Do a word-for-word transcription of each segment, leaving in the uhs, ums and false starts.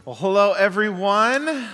Well, hello, everyone.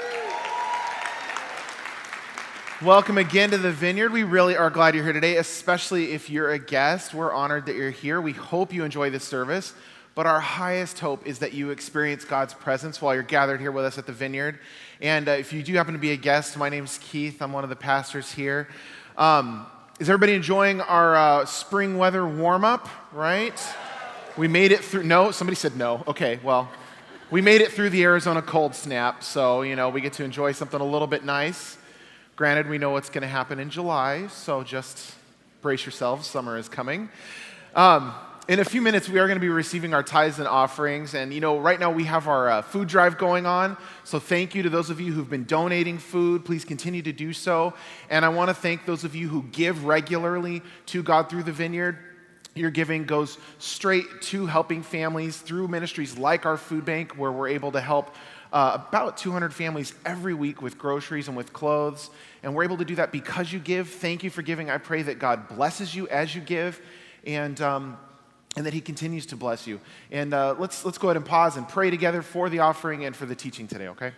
Welcome again to the Vineyard. We really are glad you're here today, especially if you're a guest. We're honored that you're here. We hope you enjoy this service, but our highest hope is that you experience God's presence while you're gathered here with us at the Vineyard. And uh, if you do happen to be a guest, my name's Keith. I'm one of the pastors here. Um, is everybody enjoying our uh, spring weather warm-up, right? We made it through. No? Somebody said no. Okay, well, we made it through the Arizona cold snap, so, you know, we get to enjoy something a little bit nice. Granted, we know what's going to happen in July, so just brace yourselves. Summer is coming. Um, in a few minutes, we are going to be receiving our tithes and offerings, and, you know, right now we have our uh, food drive going on, so thank you to those of you who've been donating food. Please continue to do so, and I want to thank those of you who give regularly to God through the Vineyard. Your giving goes straight to helping families through ministries like our food bank, where we're able to help uh, about two hundred families every week with groceries and with clothes. And we're able to do that because you give. Thank you for giving. I pray that God blesses you as you give, and um, and that He continues to bless you. And uh, let's let's go ahead and pause and pray together for the offering and for the teaching today. Okay?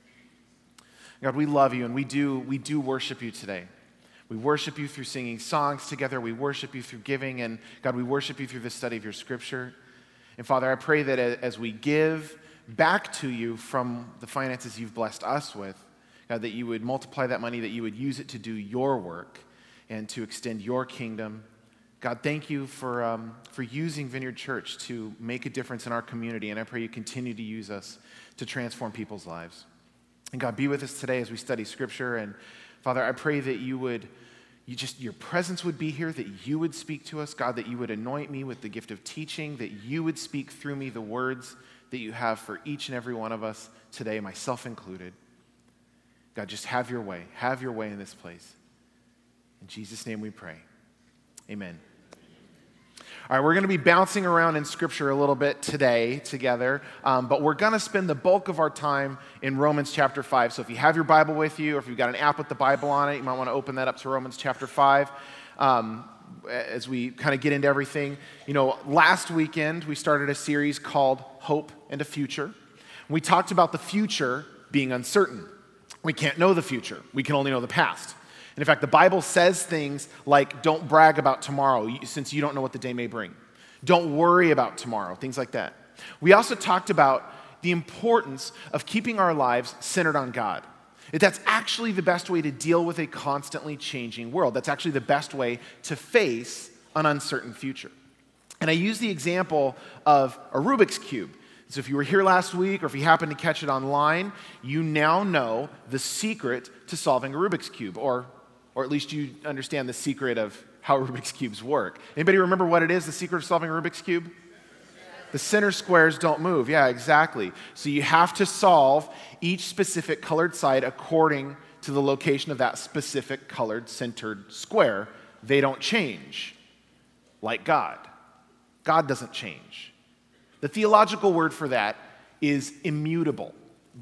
God, we love you, and we do we do worship you today. We worship you through singing songs together. We worship you through giving. And God, we worship you through the study of your scripture. And Father, I pray that as we give back to you from the finances you've blessed us with, God, that you would multiply that money, that you would use it to do your work and to extend your kingdom. God, thank you for, um, for using Vineyard Church to make a difference in our community. And I pray you continue to use us to transform people's lives. And God, be with us today as we study scripture. And Father, I pray that you would, you just, your presence would be here, that you would speak to us, God, that you would anoint me with the gift of teaching, that you would speak through me the words that you have for each and every one of us today, myself included. God, just have your way. Have your way in this place. In Jesus' name we pray. Amen. All right, we're going to be bouncing around in Scripture a little bit today together, um, but we're going to spend the bulk of our time in Romans chapter five. So if you have your Bible with you, or if you've got an app with the Bible on it, you might want to open that up to Romans chapter five um, as we kind of get into everything. You know, last weekend we started a series called Hope and a Future. We talked about the future being uncertain. We can't know the future. We can only know the past. And in fact, the Bible says things like, don't brag about tomorrow since you don't know what the day may bring. Don't worry about tomorrow, things like that. We also talked about the importance of keeping our lives centered on God. That's actually the best way to deal with a constantly changing world. That's actually the best way to face an uncertain future. And I use the example of a Rubik's Cube. So if you were here last week, or if you happened to catch it online, you now know the secret to solving a Rubik's Cube, or Or at least you understand the secret of how Rubik's Cubes work. Anybody remember what it is, the secret of solving a Rubik's Cube? The center squares don't move. Yeah, exactly. So you have to solve each specific colored side according to the location of that specific colored centered square. They don't change, like God. God doesn't change. The theological word for that is immutable.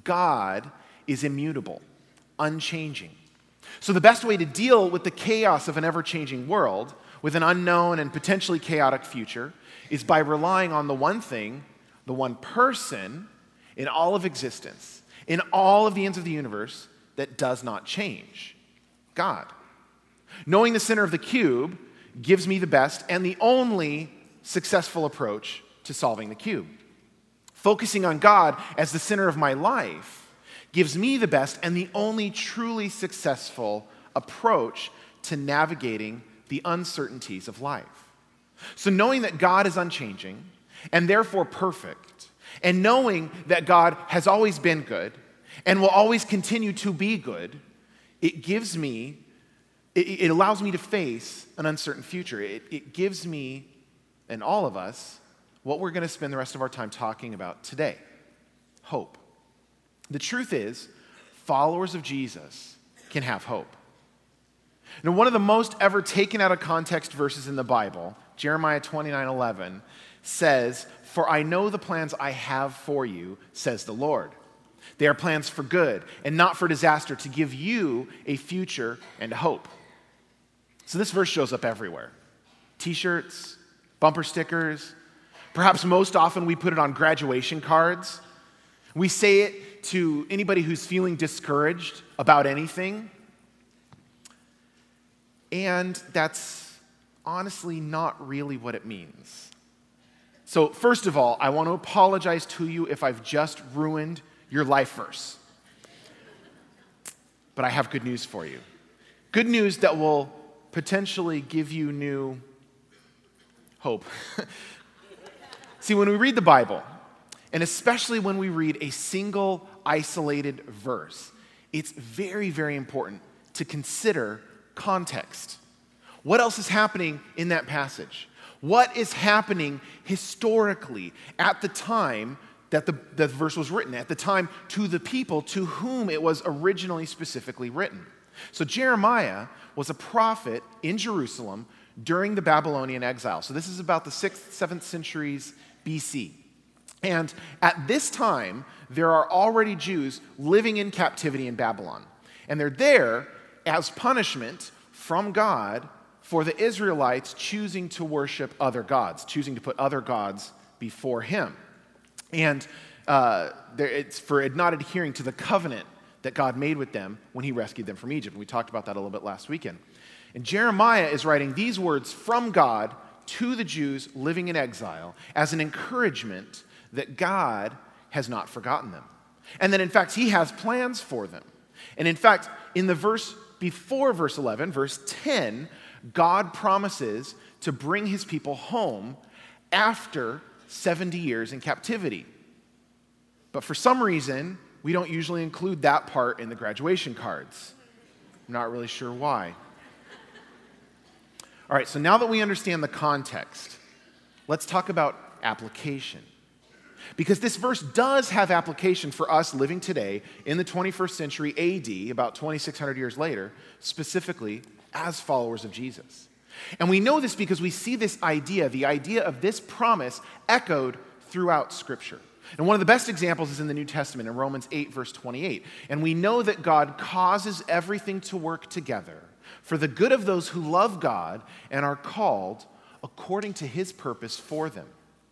God is immutable, unchanging. So the best way to deal with the chaos of an ever-changing world, with an unknown and potentially chaotic future, is by relying on the one thing, the one person in all of existence, in all of the ends of the universe, that does not change: God. Knowing the center of the cube gives me the best and the only successful approach to solving the cube. Focusing on God as the center of my life gives me the best and the only truly successful approach to navigating the uncertainties of life. So knowing that God is unchanging and therefore perfect, and knowing that God has always been good and will always continue to be good, it gives me, it, it allows me to face an uncertain future. It, it gives me and all of us what we're going to spend the rest of our time talking about today: hope. The truth is, followers of Jesus can have hope. Now, one of the most ever taken out of context verses in the Bible, Jeremiah twenty-nine eleven, says, "For I know the plans I have for you, says the Lord. They are plans for good and not for disaster, to give you a future and a hope." So this verse shows up everywhere. T-shirts, bumper stickers. Perhaps most often we put it on graduation cards. We say it to anybody who's feeling discouraged about anything. And that's honestly not really what it means. So first of all, I want to apologize to you if I've just ruined your life verse. But I have good news for you. Good news that will potentially give you new hope. See, when we read the Bible, and especially when we read a single isolated verse, it's very, very important to consider context. What else is happening in that passage? What is happening historically at the time that the, the verse was written, at the time to the people to whom it was originally specifically written? So Jeremiah was a prophet in Jerusalem during the Babylonian exile. So this is about the sixth, seventh centuries B C. And at this time, there are already Jews living in captivity in Babylon. And they're there as punishment from God for the Israelites choosing to worship other gods, choosing to put other gods before him. And uh, there, it's for not adhering to the covenant that God made with them when he rescued them from Egypt. We talked about that a little bit last weekend. And Jeremiah is writing these words from God to the Jews living in exile as an encouragement that God has not forgotten them. And that in fact, he has plans for them. And in fact, in the verse before verse eleven, verse ten, God promises to bring his people home after seventy years in captivity. But for some reason, we don't usually include that part in the graduation cards. I'm not really sure why. All right, so now that we understand the context, let's talk about application. Because this verse does have application for us living today in the twenty-first century A D, about twenty-six hundred years later, specifically as followers of Jesus. And we know this because we see this idea, the idea of this promise echoed throughout Scripture. And one of the best examples is in the New Testament, in Romans eight, verse twenty-eight. And we know that God causes everything to work together for the good of those who love God and are called according to his purpose for them.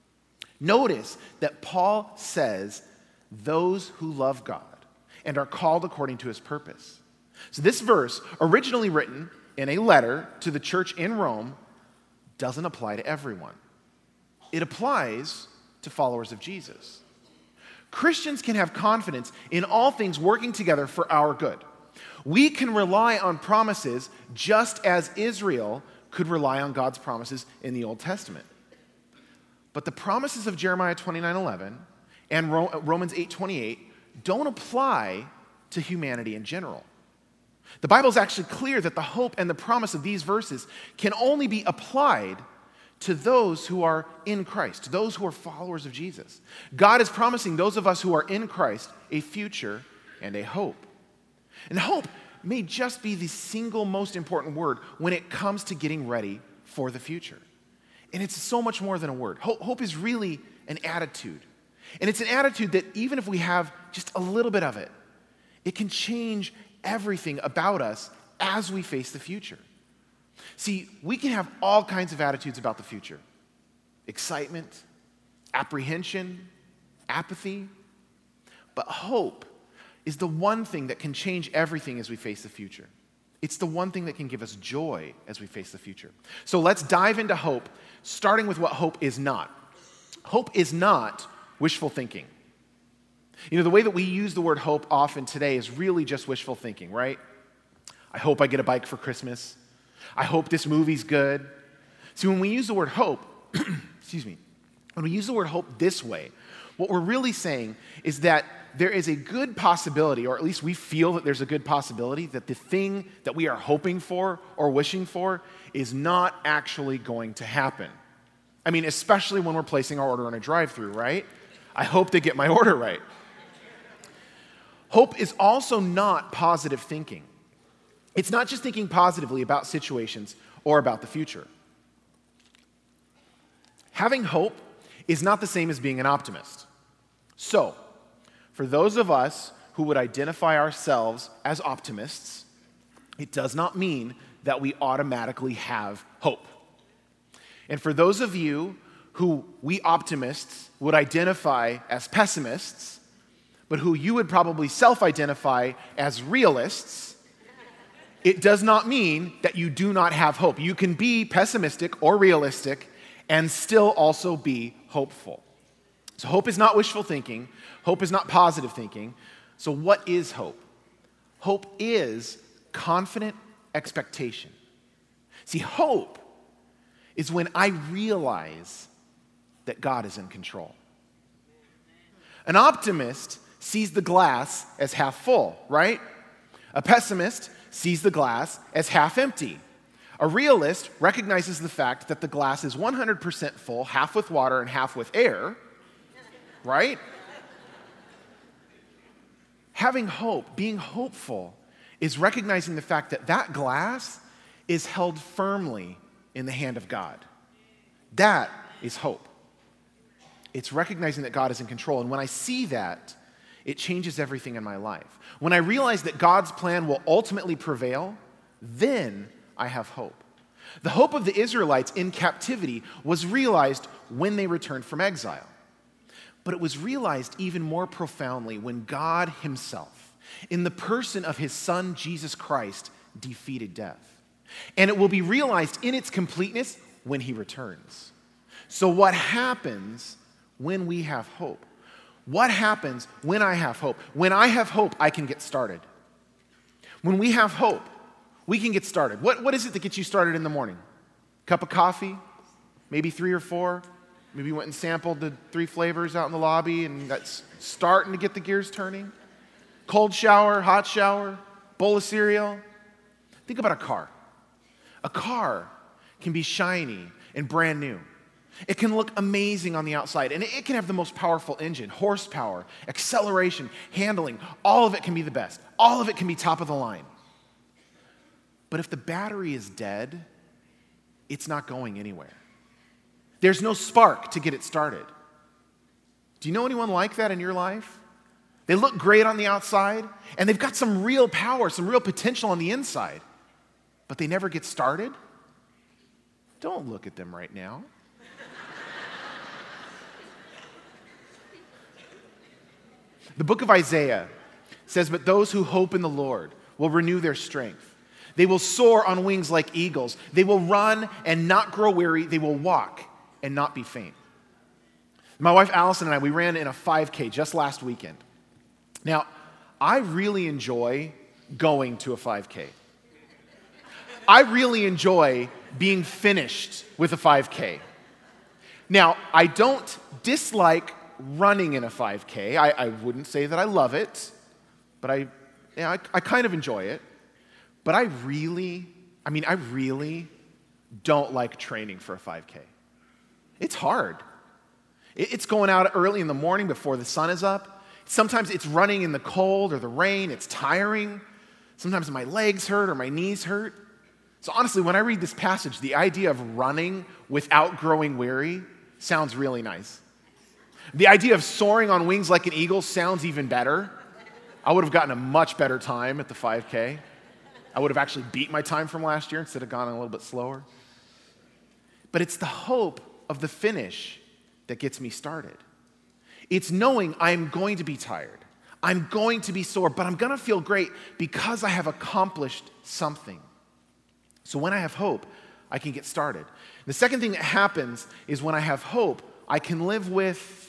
Notice that Paul says, those who love God and are called according to his purpose. So this verse, originally written in a letter to the church in Rome, doesn't apply to everyone. It applies to followers of Jesus. Christians can have confidence in all things working together for our good. We can rely on promises just as Israel could rely on God's promises in the Old Testament. But the promises of Jeremiah twenty-nine eleven and Romans eight twenty-eight don't apply to humanity in general. The Bible is actually clear that the hope and the promise of these verses can only be applied to those who are in Christ, those who are followers of Jesus. God is promising those of us who are in Christ a future and a hope. And hope may just be the single most important word when it comes to getting ready for the future. And it's so much more than a word. Hope, hope is really an attitude. And it's an attitude that even if we have just a little bit of it, it can change everything about us as we face the future. See, we can have all kinds of attitudes about the future. Excitement, apprehension, apathy. But hope is the one thing that can change everything as we face the future. It's the one thing that can give us joy as we face the future. So let's dive into hope, starting with what hope is not. Hope is not wishful thinking. You know, the way that we use the word hope often today is really just wishful thinking, right? I hope I get a bike for Christmas. I hope this movie's good. See, when we use the word hope, excuse me, when we use the word hope this way, what we're really saying is that there is a good possibility, or at least we feel that there's a good possibility, that the thing that we are hoping for or wishing for is not actually going to happen. I mean, especially when we're placing our order on a drive-thru, right? I hope they get my order right. Hope is also not positive thinking. It's not just thinking positively about situations or about the future. Having hope is not the same as being an optimist. So, for those of us who would identify ourselves as optimists, it does not mean that we automatically have hope. And for those of you who we optimists would identify as pessimists, but who you would probably self-identify as realists, it does not mean that you do not have hope. You can be pessimistic or realistic and still also be hopeful. So hope is not wishful thinking. Hope is not positive thinking. So what is hope? Hope is confident expectation. See, hope is when I realize that God is in control. An optimist sees the glass as half full, right? A pessimist sees the glass as half empty. A realist recognizes the fact that the glass is one hundred percent full, half with water and half with air, right? Having hope, being hopeful, is recognizing the fact that that glass is held firmly in the hand of God. That is hope. It's recognizing that God is in control. And when I see that, it changes everything in my life. When I realize that God's plan will ultimately prevail, then I have hope. The hope of the Israelites in captivity was realized when they returned from exile. But it was realized even more profoundly when God himself, in the person of his son Jesus Christ, defeated death. And it will be realized in its completeness when he returns. So what happens when we have hope? What happens when I have hope? When I have hope, I can get started. When we have hope, we can get started. What, what is it that gets you started in the morning? Cup of coffee? Maybe three or four? Maybe you went and sampled the three flavors out in the lobby and that's starting to get the gears turning. Cold shower, hot shower, bowl of cereal. Think about a car. A car can be shiny and brand new. It can look amazing on the outside, and it can have the most powerful engine, horsepower, acceleration, handling. All of it can be the best. All of it can be top of the line. But if the battery is dead, it's not going anywhere. There's no spark to get it started. Do you know anyone like that in your life? They look great on the outside, and they've got some real power, some real potential on the inside, but they never get started? Don't look at them right now. The book of Isaiah says, "But those who hope in the Lord will renew their strength. They will soar on wings like eagles. They will run and not grow weary. They will walk and not be faint." My wife Allison and I, we ran in a five K just last weekend. Now, I really enjoy going to a five K. I really enjoy being finished with a five K. Now, I don't dislike running in a five K. I, I wouldn't say that I love it, but I, you know, I, I kind of enjoy it. But I really, I mean, I really don't like training for a five K. It's hard. It, it's going out early in the morning before the sun is up. Sometimes it's running in the cold or the rain. It's tiring. Sometimes my legs hurt or my knees hurt. So honestly, when I read this passage, the idea of running without growing weary sounds really nice. The idea of soaring on wings like an eagle sounds even better. I would have gotten a much better time at the five K. I would have actually beat my time from last year instead of gone a little bit slower. But it's the hope of the finish that gets me started. It's knowing I'm going to be tired. I'm going to be sore, but I'm going to feel great because I have accomplished something. So when I have hope, I can get started. The second thing that happens is when I have hope, I can live with,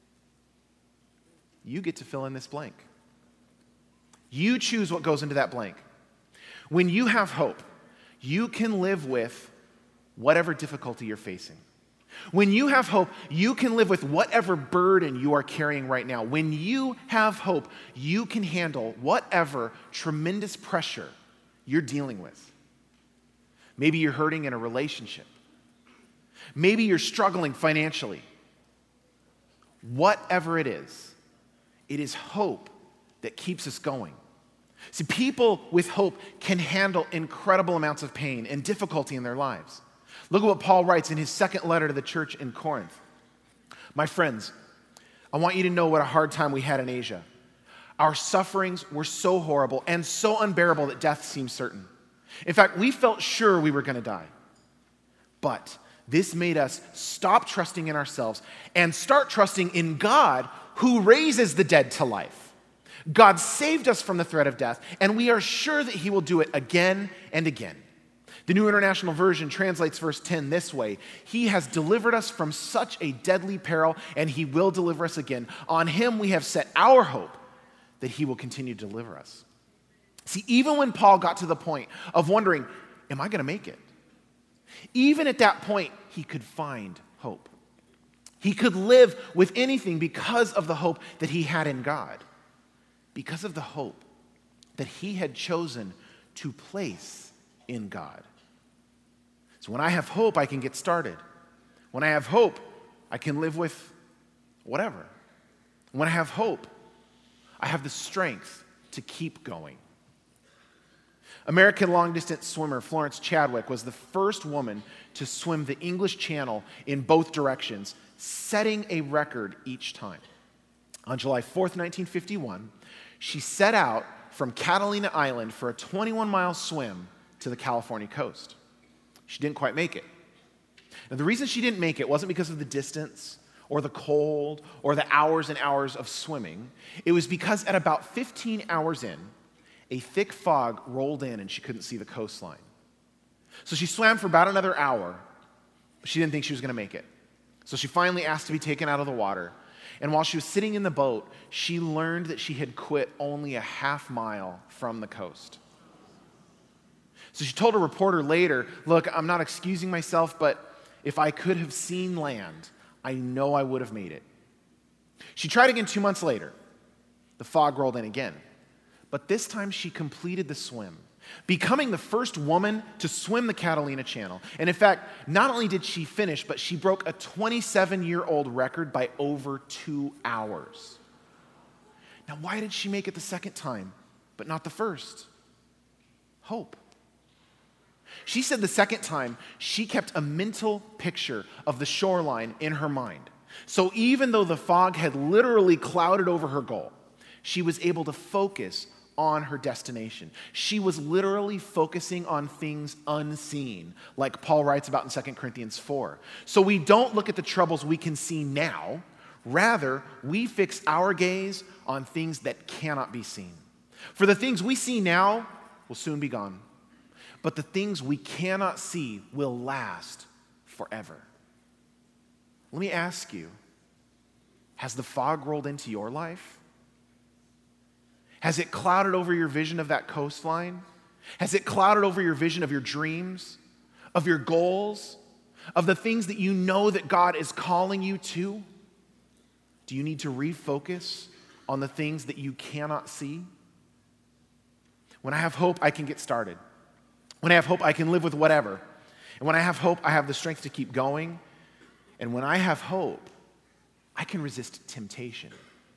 you get to fill in this blank. You choose what goes into that blank. When you have hope, you can live with whatever difficulty you're facing. When you have hope, you can live with whatever burden you are carrying right now. When you have hope, you can handle whatever tremendous pressure you're dealing with. Maybe you're hurting in a relationship. Maybe you're struggling financially. Whatever it is, it is hope that keeps us going. See, people with hope can handle incredible amounts of pain and difficulty in their lives. Look at what Paul writes in his second letter to the church in Corinth. "My friends, I want you to know what a hard time we had in Asia. Our sufferings were so horrible and so unbearable that death seemed certain. In fact, we felt sure we were going to die. But this made us stop trusting in ourselves and start trusting in God who raises the dead to life. God saved us from the threat of death, and we are sure that he will do it again and again. The New International Version translates verse ten this way: he has delivered us from such a deadly peril, and he will deliver us again. On him we have set our hope that he will continue to deliver us. See, even when Paul got to the point of wondering, am I going to make it? Even at that point, he could find hope. He could live with anything because of the hope that he had in God, because of the hope that he had chosen to place in God. So when I have hope, I can get started. When I have hope, I can live with whatever. When I have hope, I have the strength to keep going. American long-distance swimmer Florence Chadwick was the first woman to swim the English Channel in both directions, setting a record each time. On July fourth, nineteen fifty-one, she set out from Catalina Island for a twenty-one mile swim to the California coast. She didn't quite make it. Now, the reason she didn't make it wasn't because of the distance or the cold or the hours and hours of swimming. It was because at about fifteen hours in, a thick fog rolled in and she couldn't see the coastline. So she swam for about another hour, but she didn't think she was going to make it. So she finally asked to be taken out of the water. And while she was sitting in the boat, she learned that she had quit only a half mile from the coast. So she told a reporter later, look, I'm not excusing myself, but if I could have seen land, I know I would have made it. She tried again two months later. The fog rolled in again. But this time she completed the swim, becoming the first woman to swim the Catalina Channel. And in fact, not only did she finish, but she broke a twenty-seven-year-old record by over two hours. Now, why did she make it the second time, but not the first? Hope. She said the second time, she kept a mental picture of the shoreline in her mind. So even though the fog had literally clouded over her goal, she was able to focus on her destination. She was literally focusing on things unseen, like Paul writes about in Second Corinthians four. So we don't look at the troubles we can see now. Rather, we fix our gaze on things that cannot be seen. For the things we see now will soon be gone, but the things we cannot see will last forever. Let me ask you, has the fog rolled into your life? Has it clouded over your vision of that coastline? Has it clouded over your vision of your dreams, of your goals, of the things that you know that God is calling you to? Do you need to refocus on the things that you cannot see? When I have hope, I can get started. When I have hope, I can live with whatever. And when I have hope, I have the strength to keep going. And when I have hope, I can resist temptation.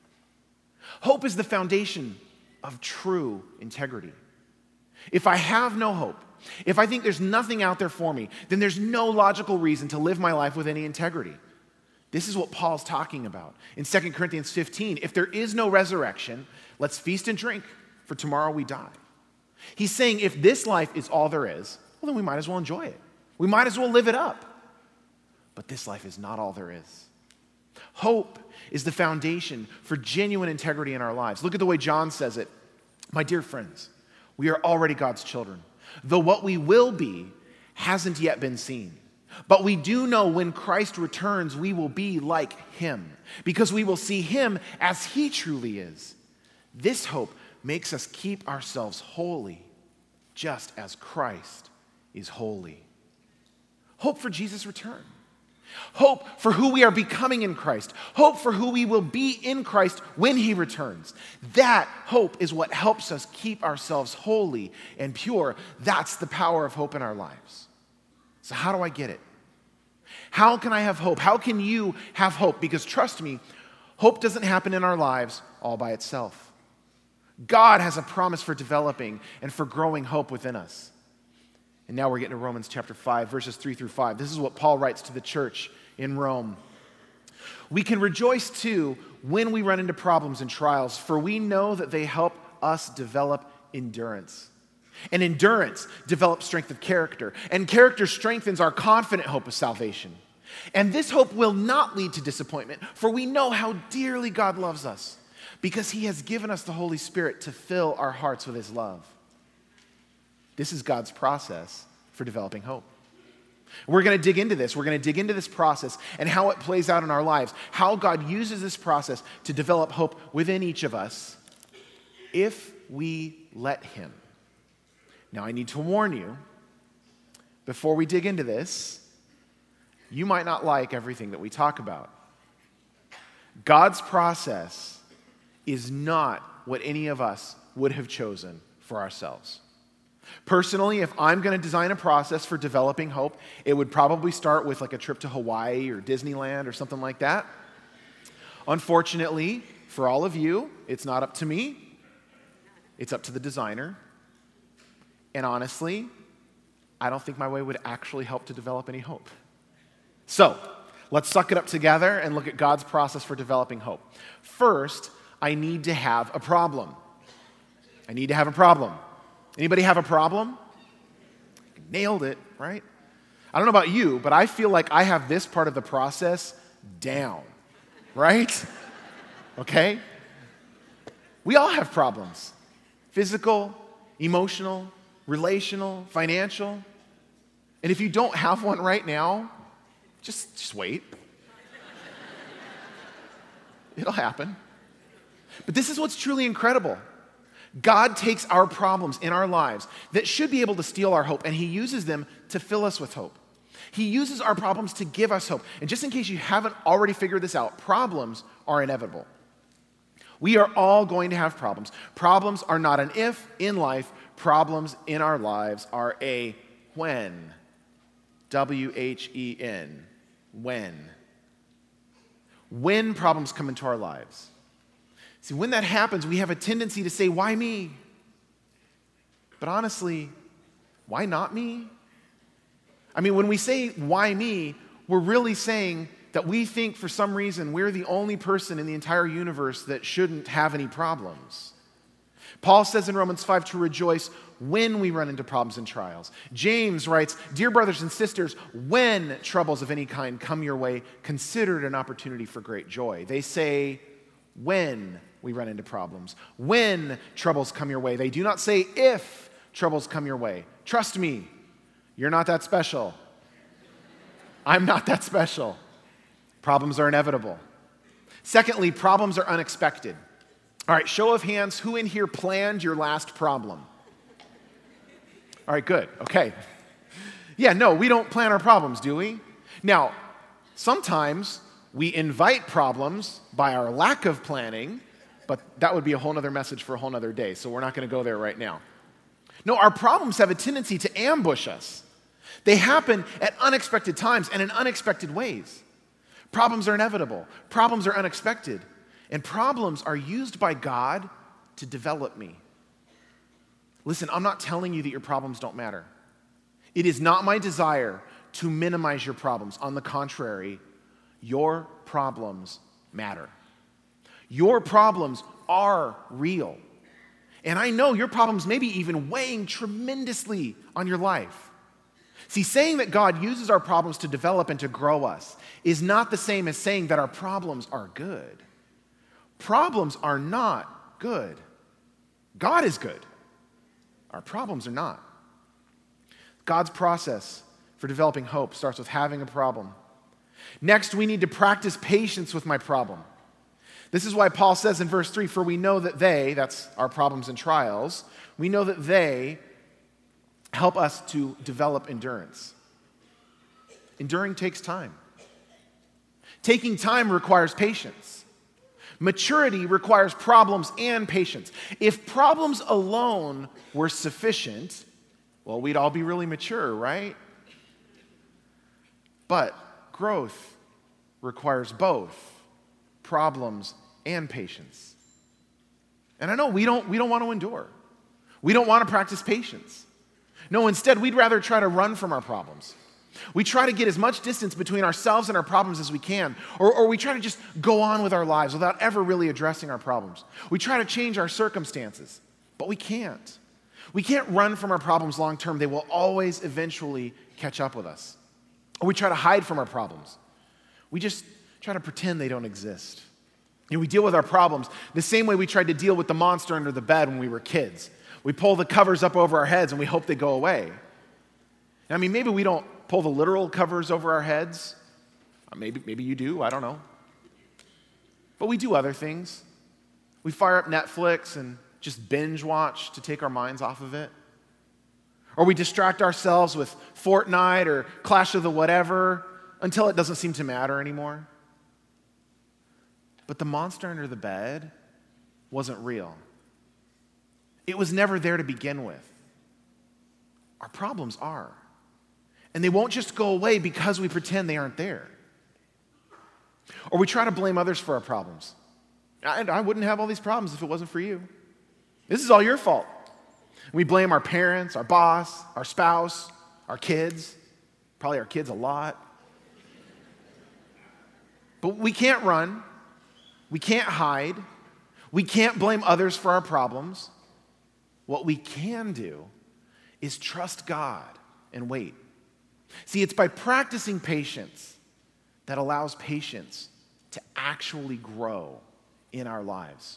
Hope is the foundation of true integrity. If I have no hope, if I think there's nothing out there for me, then there's no logical reason to live my life with any integrity. This is what Paul's talking about in Second Corinthians fifteen. If there is no resurrection, let's feast and drink, for tomorrow we die. He's saying if this life is all there is, well, then we might as well enjoy it. We might as well live it up. But this life is not all there is. Hope is the foundation for genuine integrity in our lives. Look at the way John says it. My dear friends, we are already God's children, though what we will be hasn't yet been seen. But we do know when Christ returns, we will be like him, because we will see him as he truly is. This hope makes us keep ourselves holy, just as Christ is holy. Hope for Jesus' return. Hope for who we are becoming in Christ. Hope for who we will be in Christ when he returns. That hope is what helps us keep ourselves holy and pure. That's the power of hope in our lives. So how do I get it? How can I have hope? How can you have hope? Because trust me, hope doesn't happen in our lives all by itself. God has a promise for developing and for growing hope within us. And now we're getting to Romans chapter five, verses three through five. This is what Paul writes to the church in Rome. We can rejoice too when we run into problems and trials, for we know that they help us develop endurance. And endurance develops strength of character, and character strengthens our confident hope of salvation. And this hope will not lead to disappointment, for we know how dearly God loves us. Because he has given us the Holy Spirit to fill our hearts with his love. This is God's process for developing hope. We're going to dig into this. We're going to dig into this process and how it plays out in our lives, how God uses this process to develop hope within each of us if we let him. Now, I need to warn you, before we dig into this, you might not like everything that we talk about. God's process is not what any of us would have chosen for ourselves. Personally, if I'm going to design a process for developing hope, it would probably start with like a trip to Hawaii or Disneyland or something like that. Unfortunately, for all of you, it's not up to me. It's up to the designer. And honestly, I don't think my way would actually help to develop any hope. So, let's suck it up together and look at God's process for developing hope. First, I need to have a problem. I need to have a problem. Anybody have a problem? Nailed it, right? I don't know about you, but I feel like I have this part of the process down, right? Okay? We all have problems. Physical, emotional, relational, financial. And if you don't have one right now, just, just wait. It'll happen. But this is what's truly incredible. God takes our problems in our lives that should be able to steal our hope, and he uses them to fill us with hope. He uses our problems to give us hope. And just in case you haven't already figured this out, problems are inevitable. We are all going to have problems. Problems are not an if in life. Problems in our lives are a when. W H E N. When. When problems come into our lives. See, when that happens, we have a tendency to say, why me? But honestly, why not me? I mean, when we say, why me, we're really saying that we think for some reason we're the only person in the entire universe that shouldn't have any problems. Paul says in Romans five to rejoice when we run into problems and trials. James writes, dear brothers and sisters, when troubles of any kind come your way, consider it an opportunity for great joy. They say, when we run into problems, when troubles come your way. They do not say if troubles come your way. Trust me, you're not that special. I'm not that special. Problems are inevitable. Secondly, problems are unexpected. All right, show of hands, who in here planned your last problem? All right, good, okay. Yeah, no, we don't plan our problems, do we? Now, sometimes we invite problems by our lack of planning, but that would be a whole other message for a whole other day, so we're not going to go there right now. No, our problems have a tendency to ambush us. They happen at unexpected times and in unexpected ways. Problems are inevitable. Problems are unexpected. And problems are used by God to develop me. Listen, I'm not telling you that your problems don't matter. It is not my desire to minimize your problems. On the contrary, your problems matter. Your problems are real. And I know your problems may be even weighing tremendously on your life. See, saying that God uses our problems to develop and to grow us is not the same as saying that our problems are good. Problems are not good. God is good. Our problems are not. God's process for developing hope starts with having a problem. Next, we need to practice patience with my problem. This is why Paul says in verse three, for we know that they, that's our problems and trials, we know that they help us to develop endurance. Enduring takes time. Taking time requires patience. Maturity requires problems and patience. If problems alone were sufficient, well, we'd all be really mature, right? But growth requires both problems and patience. And I know we don't, we don't want to endure. We don't want to practice patience. No, instead, we'd rather try to run from our problems. We try to get as much distance between ourselves and our problems as we can, or, or we try to just go on with our lives without ever really addressing our problems. We try to change our circumstances, but we can't. We can't run from our problems long term. They will always eventually catch up with us. Or we try to hide from our problems. We just try to pretend they don't exist. You know, we deal with our problems the same way we tried to deal with the monster under the bed when we were kids. We pull the covers up over our heads and we hope they go away. I mean, maybe we don't pull the literal covers over our heads. Maybe, maybe you do, I don't know. But we do other things. We fire up Netflix and just binge watch to take our minds off of it. Or we distract ourselves with Fortnite or Clash of the whatever until it doesn't seem to matter anymore. But the monster under the bed wasn't real. It was never there to begin with. Our problems are. And they won't just go away because we pretend they aren't there. Or we try to blame others for our problems. I, I wouldn't have all these problems if it wasn't for you. This is all your fault. We blame our parents, our boss, our spouse, our kids, probably our kids a lot. But we can't run. We can't hide. We can't blame others for our problems. What we can do is trust God and wait. See, it's by practicing patience that allows patience to actually grow in our lives.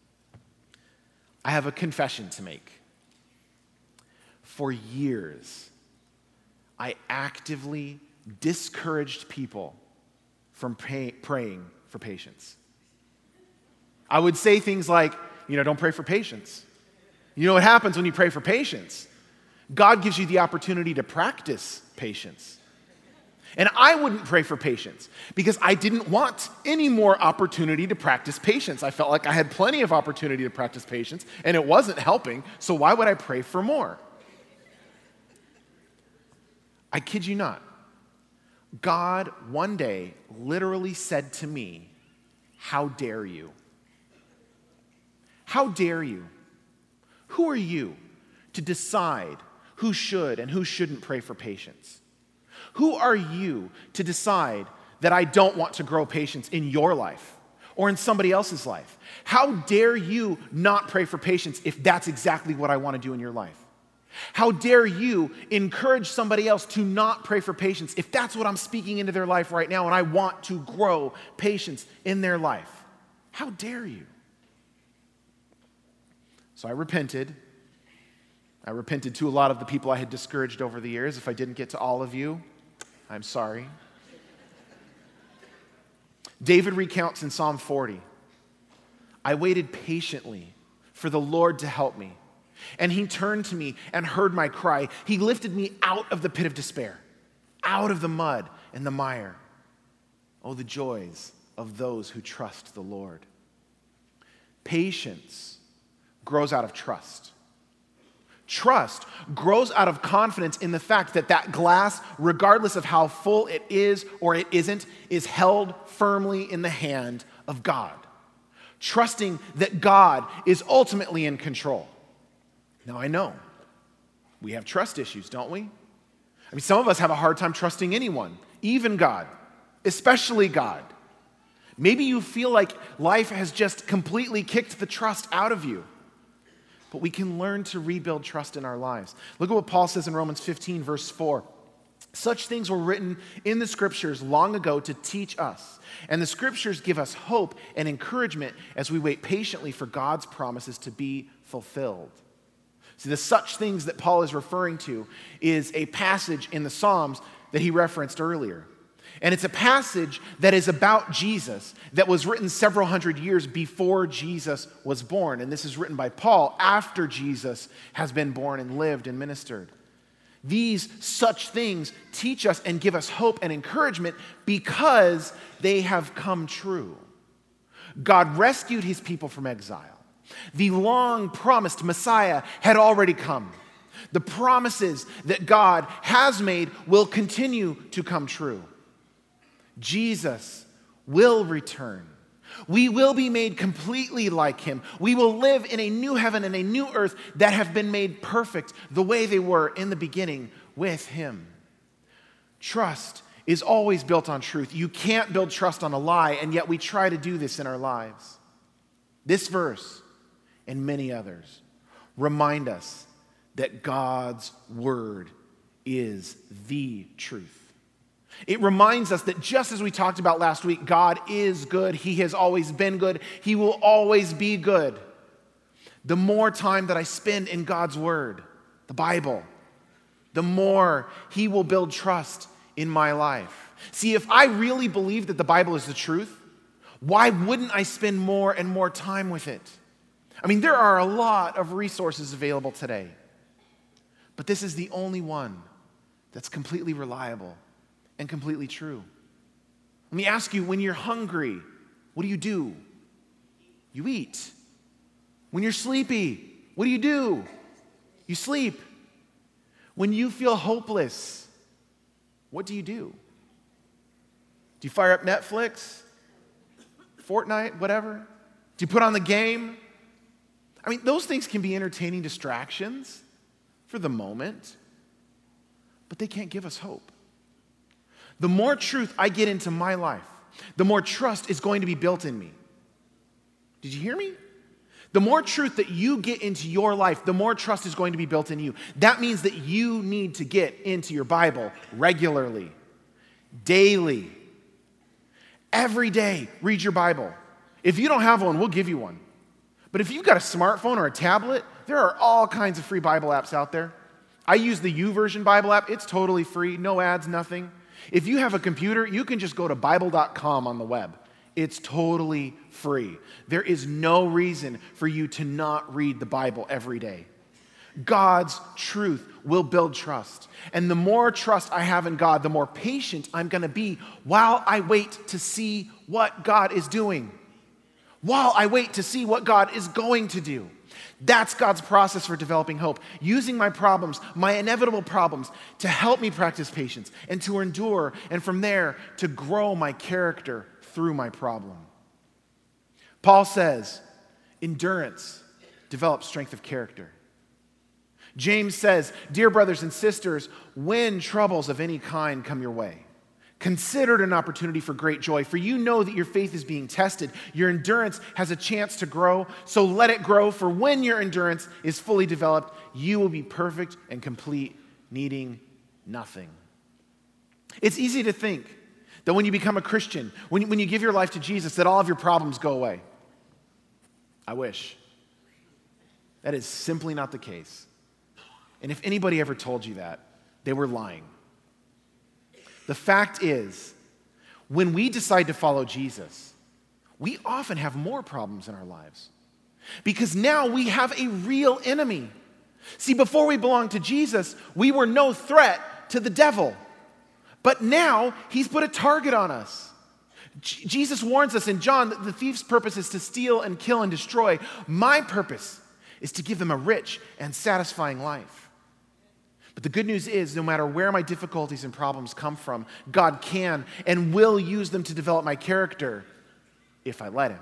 I have a confession to make. For years, I actively discouraged people from pray, praying for patience. I would say things like, you know, don't pray for patience. You know what happens when you pray for patience? God gives you the opportunity to practice patience. And I wouldn't pray for patience because I didn't want any more opportunity to practice patience. I felt like I had plenty of opportunity to practice patience and it wasn't helping, so why would I pray for more? I kid you not. God one day literally said to me, "How dare you? How dare you? Who are you to decide who should and who shouldn't pray for patience? Who are you to decide that I don't want to grow patience in your life or in somebody else's life? How dare you not pray for patience if that's exactly what I want to do in your life? How dare you encourage somebody else to not pray for patience if that's what I'm speaking into their life right now and I want to grow patience in their life? How dare you?" So I repented. I repented to a lot of the people I had discouraged over the years. If I didn't get to all of you, I'm sorry. David recounts in Psalm forty, "I waited patiently for the Lord to help me, and he turned to me and heard my cry. He lifted me out of the pit of despair, out of the mud and the mire. Oh, the joys of those who trust the Lord." Patience grows out of trust. Trust grows out of confidence in the fact that that glass, regardless of how full it is or it isn't, is held firmly in the hand of God. Trusting that God is ultimately in control. Now, I know we have trust issues, don't we? I mean, some of us have a hard time trusting anyone, even God, especially God. Maybe you feel like life has just completely kicked the trust out of you. But we can learn to rebuild trust in our lives. Look at what Paul says in Romans fifteen, verse four. "Such things were written in the scriptures long ago to teach us. And the scriptures give us hope and encouragement as we wait patiently for God's promises to be fulfilled." See, the such things that Paul is referring to is a passage in the Psalms that he referenced earlier. And it's a passage that is about Jesus that was written several hundred years before Jesus was born. And this is written by Paul after Jesus has been born and lived and ministered. These such things teach us and give us hope and encouragement because they have come true. God rescued his people from exile. The long-promised Messiah had already come. The promises that God has made will continue to come true. Jesus will return. We will be made completely like him. We will live in a new heaven and a new earth that have been made perfect the way they were in the beginning with him. Trust is always built on truth. You can't build trust on a lie, and yet we try to do this in our lives. This verse and many others remind us that God's word is the truth. It reminds us that just as we talked about last week, God is good. He has always been good. He will always be good. The more time that I spend in God's word, the Bible, the more he will build trust in my life. See, if I really believe that the Bible is the truth, why wouldn't I spend more and more time with it? I mean, there are a lot of resources available today, but this is the only one that's completely reliable and completely true. Let me ask you, when you're hungry, what do you do? You eat. When you're sleepy, what do you do? You sleep. When you feel hopeless, what do you do? Do you fire up Netflix, Fortnite, whatever? Do you put on the game? I mean, those things can be entertaining distractions for the moment, but they can't give us hope. The more truth I get into my life, the more trust is going to be built in me. Did you hear me? The more truth that you get into your life, the more trust is going to be built in you. That means that you need to get into your Bible regularly, daily. Every day, read your Bible. If you don't have one, we'll give you one. But if you've got a smartphone or a tablet, there are all kinds of free Bible apps out there. I use the YouVersion Bible app. It's totally free, no ads, nothing. If you have a computer, you can just go to Bible dot com on the web. It's totally free. There is no reason for you to not read the Bible every day. God's truth will build trust. And the more trust I have in God, the more patient I'm going to be while I wait to see what God is doing. While I wait to see what God is going to do. That's God's process for developing hope. Using my problems, my inevitable problems, to help me practice patience and to endure, and from there to grow my character through my problem. Paul says, endurance develops strength of character. James says, dear brothers and sisters, when troubles of any kind come your way, consider it an opportunity for great joy, for you know that your faith is being tested. Your endurance has a chance to grow, so let it grow, for when your endurance is fully developed, you will be perfect and complete, needing nothing. It's easy to think that when you become a Christian, when you, when you give your life to Jesus, that all of your problems go away. I wish. That is simply not the case. And if anybody ever told you that, they were lying. The fact is, when we decide to follow Jesus, we often have more problems in our lives. Because now we have a real enemy. See, before we belonged to Jesus, we were no threat to the devil. But now he's put a target on us. J- Jesus warns us in John that the thief's purpose is to steal and kill and destroy. My purpose is to give them a rich and satisfying life. But the good news is, no matter where my difficulties and problems come from, God can and will use them to develop my character if I let him.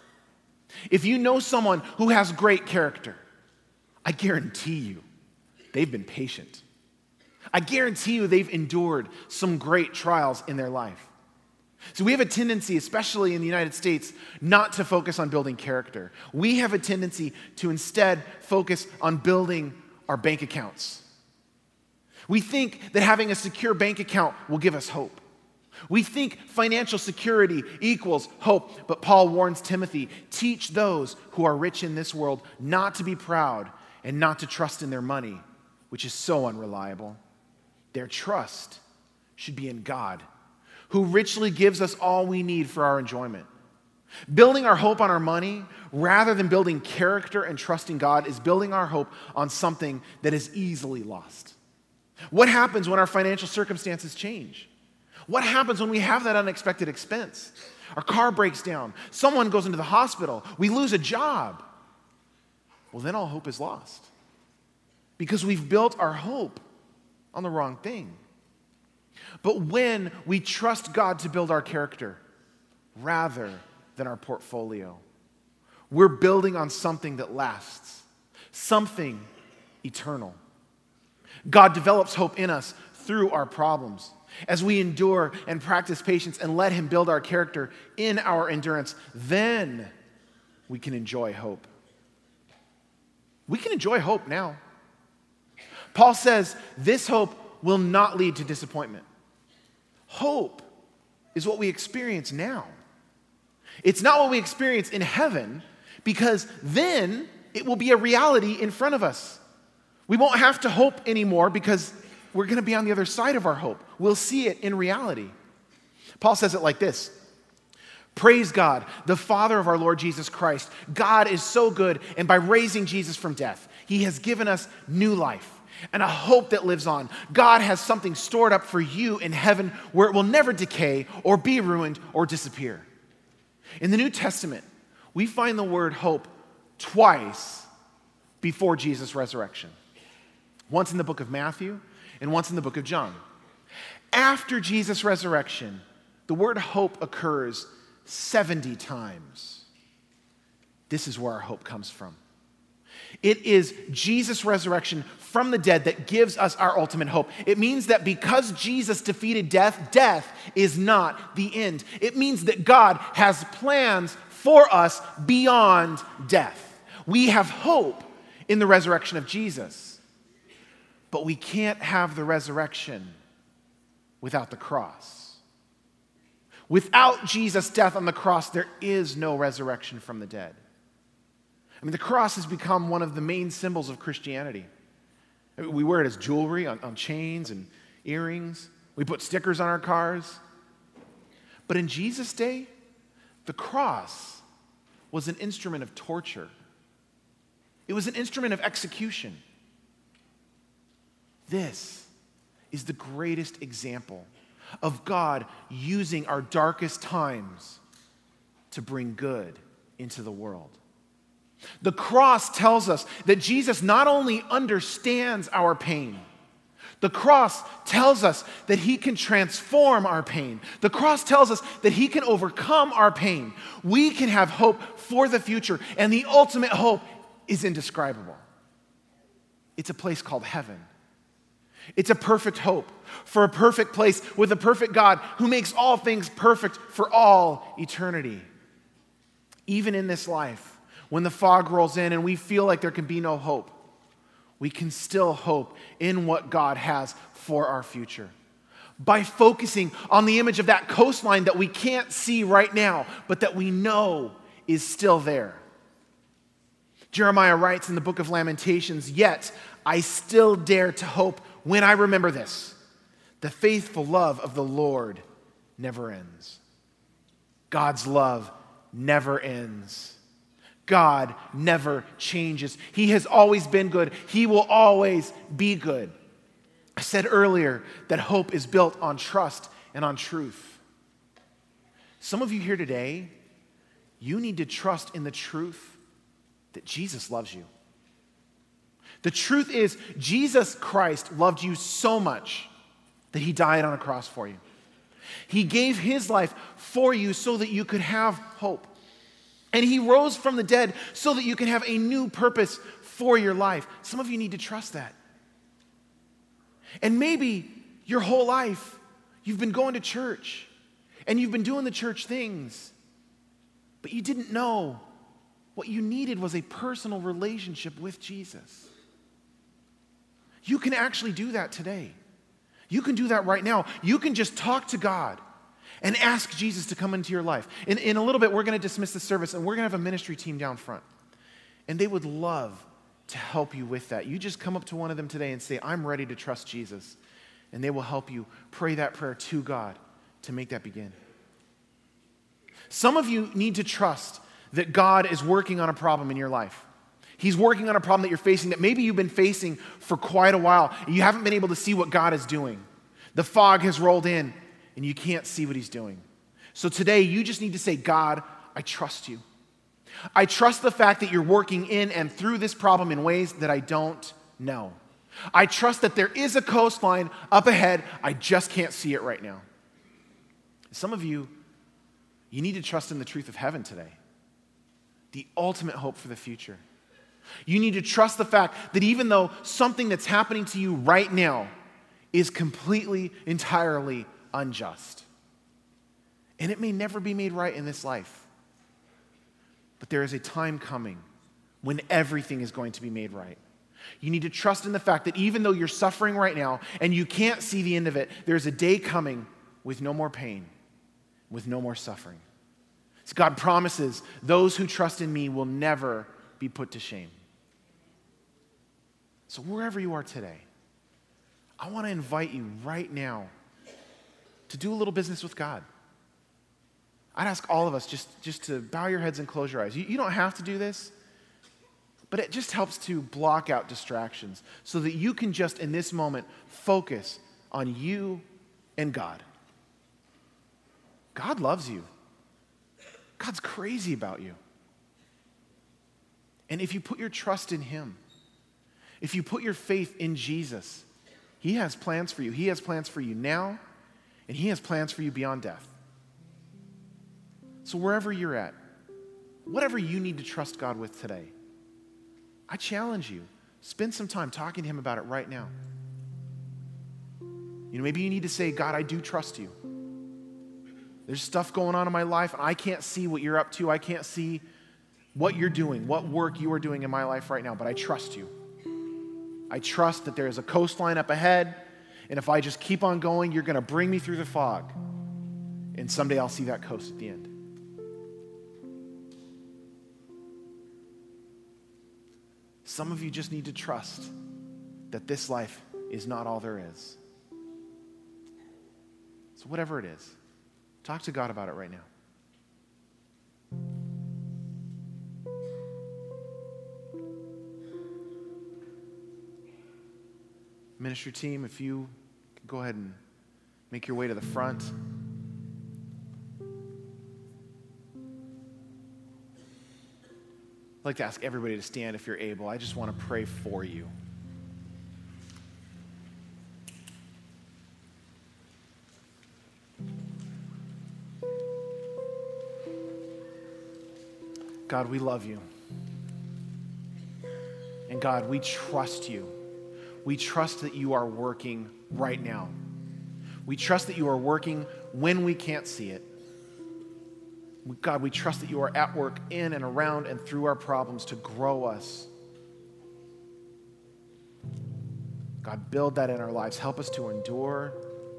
If you know someone who has great character, I guarantee you they've been patient. I guarantee you they've endured some great trials in their life. So we have a tendency, especially in the United States, not to focus on building character. We have a tendency to instead focus on building our bank accounts. We think that having a secure bank account will give us hope. We think financial security equals hope, but Paul warns Timothy, teach those who are rich in this world not to be proud and not to trust in their money, which is so unreliable. Their trust should be in God, who richly gives us all we need for our enjoyment. Building our hope on our money, rather than building character and trusting God, is building our hope on something that is easily lost. What happens when our financial circumstances change? What happens when we have that unexpected expense? Our car breaks down, someone goes into the hospital, we lose a job. Well, then all hope is lost because we've built our hope on the wrong thing. But when we trust God to build our character rather than our portfolio, we're building on something that lasts, something eternal. God develops hope in us through our problems. As we endure and practice patience and let him build our character in our endurance, then we can enjoy hope. We can enjoy hope now. Paul says this hope will not lead to disappointment. Hope is what we experience now. It's not what we experience in heaven, because then it will be a reality in front of us. We won't have to hope anymore because we're going to be on the other side of our hope. We'll see it in reality. Paul says it like this: praise God, the Father of our Lord Jesus Christ. God is so good, and by raising Jesus from death, he has given us new life and a hope that lives on. God has something stored up for you in heaven where it will never decay or be ruined or disappear. In the New Testament, we find the word hope twice before Jesus' resurrection. Once in the book of Matthew and once in the book of John. After Jesus' resurrection, the word hope occurs seventy times. This is where our hope comes from. It is Jesus' resurrection from the dead that gives us our ultimate hope. It means that because Jesus defeated death, death is not the end. It means that God has plans for us beyond death. We have hope in the resurrection of Jesus, but we can't have the resurrection without the cross. Without Jesus' death on the cross, there is no resurrection from the dead. I mean, the cross has become one of the main symbols of Christianity. We wear it as jewelry on, on chains and earrings. We put stickers on our cars. But in Jesus' day, the cross was an instrument of torture. It was an instrument of execution. This is the greatest example of God using our darkest times to bring good into the world. The cross tells us that Jesus not only understands our pain, the cross tells us that he can transform our pain. The cross tells us that he can overcome our pain. We can have hope for the future, and the ultimate hope is indescribable. It's a place called heaven. It's a perfect hope for a perfect place with a perfect God who makes all things perfect for all eternity. Even in this life, when the fog rolls in and we feel like there can be no hope, we can still hope in what God has for our future. By focusing on the image of that coastline that we can't see right now, but that we know is still there. Jeremiah writes in the book of Lamentations, "Yet I still dare to hope when I remember this. The faithful love of the Lord never ends." God's love never ends. God never changes. He has always been good. He will always be good. I said earlier that hope is built on trust and on truth. Some of you here today, you need to trust in the truth that Jesus loves you. The truth is, Jesus Christ loved you so much that he died on a cross for you. He gave his life for you so that you could have hope. And he rose from the dead so that you can have a new purpose for your life. Some of you need to trust that. And maybe your whole life you've been going to church and you've been doing the church things, but you didn't know what you needed was a personal relationship with Jesus. You can actually do that today. You can do that right now. You can just talk to God and ask Jesus to come into your life. In, in a little bit, we're going to dismiss the service, and we're going to have a ministry team down front. And they would love to help you with that. You just come up to one of them today and say, "I'm ready to trust Jesus." And they will help you pray that prayer to God to make that begin. Some of you need to trust that God is working on a problem in your life. He's working on a problem that you're facing that maybe you've been facing for quite a while, and you haven't been able to see what God is doing. The fog has rolled in, and you can't see what he's doing. So today, you just need to say, "God, I trust you. I trust the fact that you're working in and through this problem in ways that I don't know. I trust that there is a coastline up ahead. I just can't see it right now." Some of you, you need to trust in the truth of heaven today, the ultimate hope for the future. You need to trust the fact that even though something that's happening to you right now is completely, entirely unjust, and it may never be made right in this life, but there is a time coming when everything is going to be made right. You need to trust in the fact that even though you're suffering right now and you can't see the end of it, there's a day coming with no more pain, with no more suffering. So God promises those who trust in me will never be put to shame. So wherever you are today, I want to invite you right now to do a little business with God. I'd ask all of us just, just to bow your heads and close your eyes. You, you don't have to do this, but it just helps to block out distractions so that you can just, in this moment, focus on you and God. God loves you. God's crazy about you. And if you put your trust in him, if you put your faith in Jesus, he has plans for you. He has plans for you now, and he has plans for you beyond death. So wherever you're at, whatever you need to trust God with today, I challenge you, spend some time talking to him about it right now. You know, maybe you need to say, God, I do trust you. There's stuff going on in my life, and I can't see what you're up to. I can't see what you're doing, what work you are doing in my life right now, but I trust you. I trust that there is a coastline up ahead, and if I just keep on going, you're going to bring me through the fog, and someday I'll see that coast at the end. Some of you just need to trust that this life is not all there is. So whatever it is, talk to God about it right now. Ministry team, if you can go ahead and make your way to the front. I'd like to ask everybody to stand if you're able. I just want to pray for you. God, we love you. And God, we trust you. We trust that you are working right now. We trust that you are working when we can't see it. God, we trust that you are at work in and around and through our problems to grow us. God, build that in our lives. Help us to endure.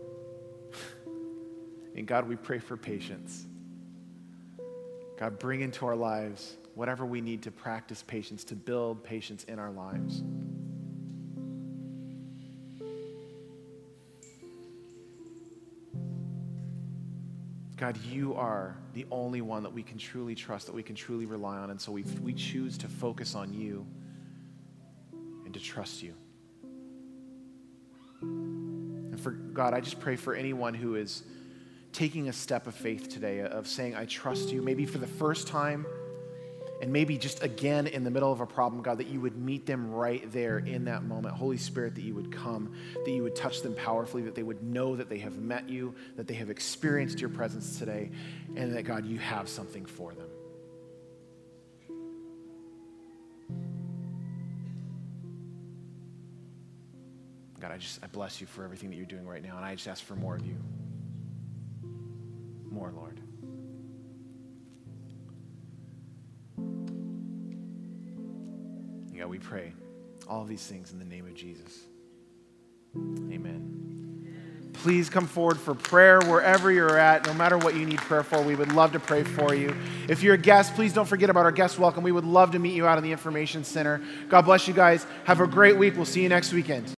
And God, we pray for patience. God, bring into our lives whatever we need to practice patience, to build patience in our lives. God, you are the only one that we can truly trust, that we can truly rely on, and so we, we choose to focus on you and to trust you. And for God, I just pray for anyone who is taking a step of faith today, of saying, I trust you, maybe for the first time, and maybe just again in the middle of a problem, God, that you would meet them right there in that moment. Holy Spirit, that you would come, that you would touch them powerfully, that they would know that they have met you, that they have experienced your presence today, and that, God, you have something for them. God, I just, I bless you for everything that you're doing right now, and I just ask for more of you. More, Lord. God, we pray all of these things in the name of Jesus. Amen. Please come forward for prayer wherever you're at, no matter what you need prayer for. We would love to pray for you. If you're a guest, please don't forget about our guest welcome. We would love to meet you out in the information center. God bless you guys. Have a great week. We'll see you next weekend.